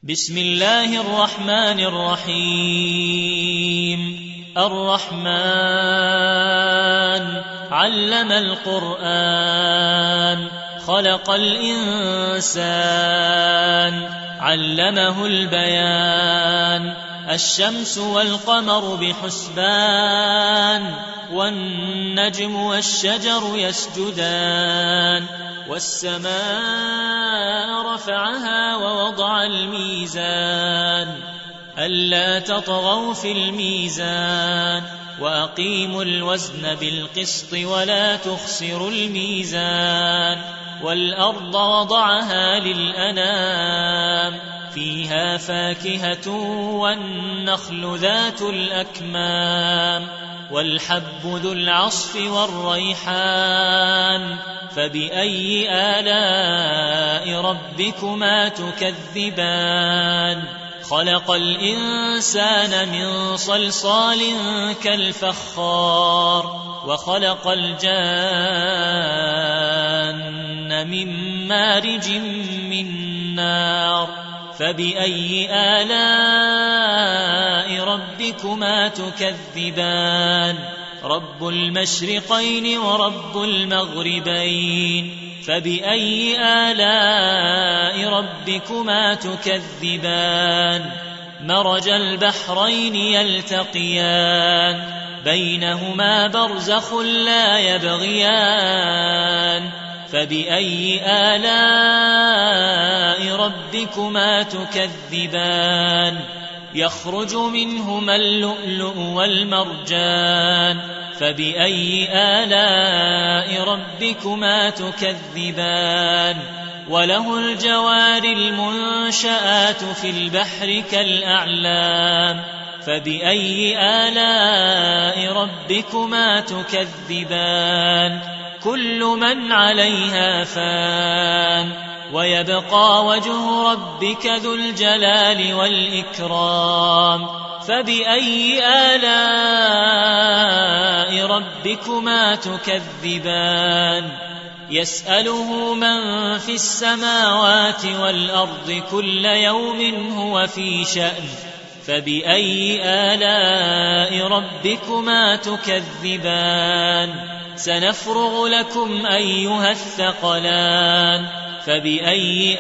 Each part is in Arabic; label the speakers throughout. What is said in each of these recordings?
Speaker 1: بسم الله الرحمن الرحيم. الرحمن علم القرآن خلق الإنسان علمه البيان. الشمس والقمر بحسبان والنجم والشجر يسجدان. والسماء رفعها ووضع الميزان ألا تطغوا في الميزان وأقيموا الوزن بالقسط ولا تخسروا الميزان. والأرض وضعها للأنام فيها فاكهة والنخل ذات الأكمام والحب ذو العصف والريحان. فبأي آلاء ربكما تكذبان؟ خلق الإنسان من صلصال كالفخار وخلق الجان من مارج من نار. فبأي آلاء ربكما تكذبان؟ رب المشرقين ورب المغربين. فبأي آلاء ربكما تكذبان؟ مرج البحرين يلتقيان بينهما برزخ لا يبغيان. فبأي آلاء ربكما تكذبان؟ يخرج منهما اللؤلؤ والمرجان. فبأي آلاء ربكما تكذبان؟ وله الجوار المنشآت في البحر كالأعلام. فبأي آلاء ربكما تكذبان؟ كل من عليها فان ويبقى وجه ربك ذو الجلال والإكرام. فبأي آلاء ربكما تكذبان؟ يسأله من في السماوات والأرض كل يوم هو في شأن. فبأي آلاء ربكما تكذبان؟ سنفرغ لكم أيها الثقلان. فبأي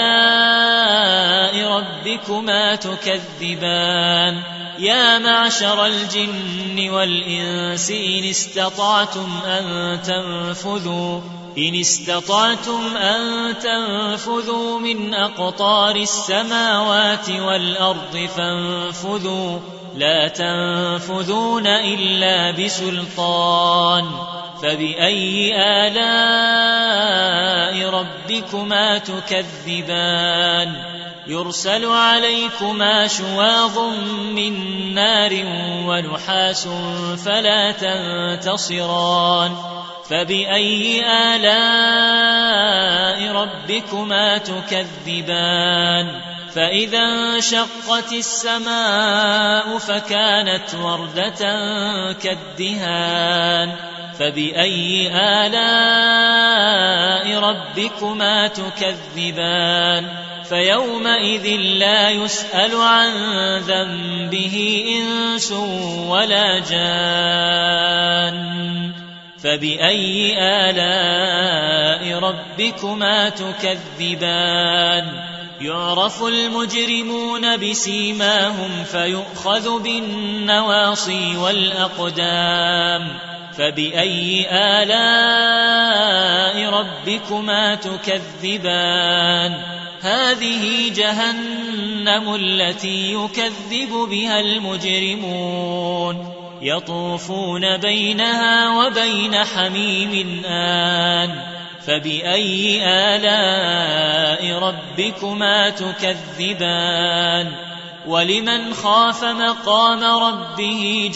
Speaker 1: آلاء ربكما تكذبان؟ يا معشر الجن والإنس إن استطعتم أن تنفذوا من أقطار السماوات والأرض فانفذوا لا تنفذون إلا بسلطان. فبأي آلاء ربكما تكذبان؟ يرسل عليكما شواظ من نار ونحاس فلا تنتصران. فبأي آلاء ربكما تكذبان؟ فإذا انشقت السماء فكانت وردة كالدهان. فبأي آلاء ربكما تكذبان؟ فيومئذ لا يسأل عن ذنبه إنس ولا جان. فبأي آلاء ربكما تكذبان؟ يعرف المجرمون بسيماهم فيؤخذ بالنواصي والأقدام. فبأي آلاء ربكما تكذبان؟ هذه جهنم التي يكذب بها المجرمون يطوفون بينها وبين حميم آن. فبأي آلاء ربكما تكذبان؟ ولمن خاف مقام ربه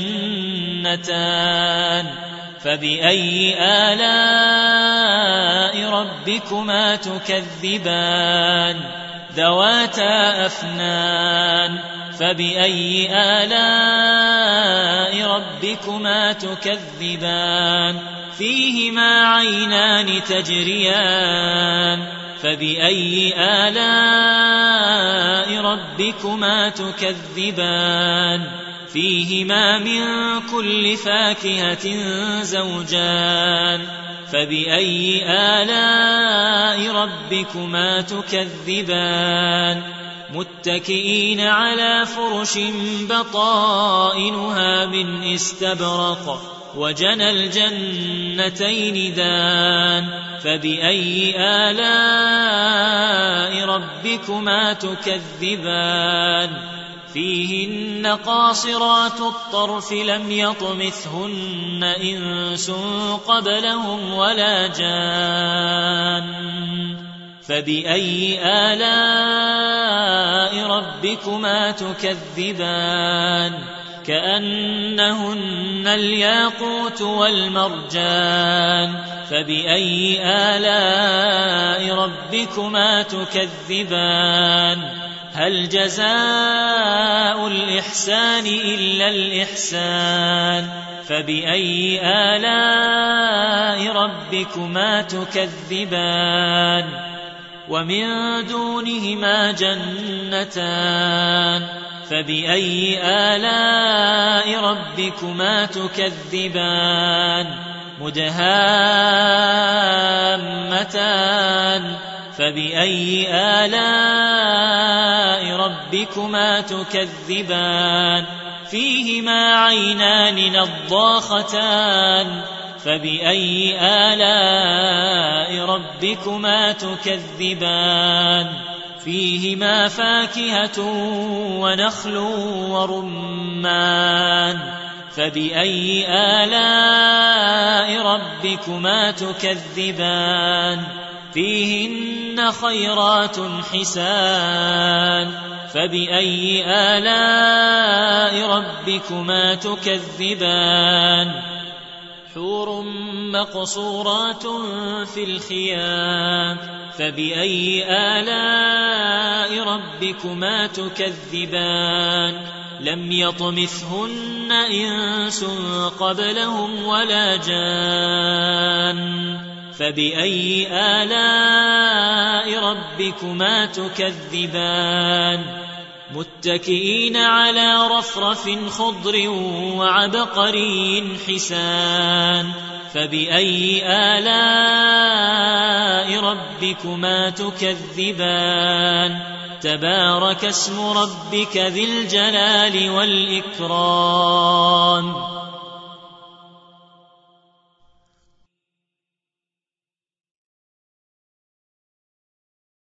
Speaker 1: جنتان. فبأي آلاء ربكما تكذبان؟ ذواتا أفنان. فبأي آلاء ربكما تكذبان؟ فيهما عينان تجريان. فبأي آلاء ربكما تكذبان فيهما من كل فاكهة زوجان فبأي آلاء ربكما تكذبان متكئين على فرش بطائنها من استبرق وجنى الجنتين دان فبأي آلاء ربكما تكذبان فيهن قاصرات الطرف لم يطمثهن إنس قبلهم ولا جان فبأي آلاء ربكما تكذبان كأنهن الياقوت والمرجان فبأي آلاء ربكما تكذبان هل جزاء الإحسان إلا الإحسان فبأي آلاء ربكما تكذبان ومن دونهما جنتان فبأي آلاء ربكما تكذبان مدهامتان فبأي آلاء ربكما تكذبان فيهما عينان نضاختان فبأي آلاء ربكما تكذبان فيهما فاكهة ونخل ورمان فبأي آلاء ربكما تكذبان فيهن خيرات حسان فبأي آلاء ربكما تكذبان حور مقصورات في الخيام فبأي آلاء ربكما تكذبان لم يطمثهن إنس قبلهم ولا جان فبأي آلاء ربكما تكذبان متكئين على رفرف خضر وعبقري حسان فبأي آلاء ربكما تكذبان تبارك اسم ربك ذي الجلال والإكرام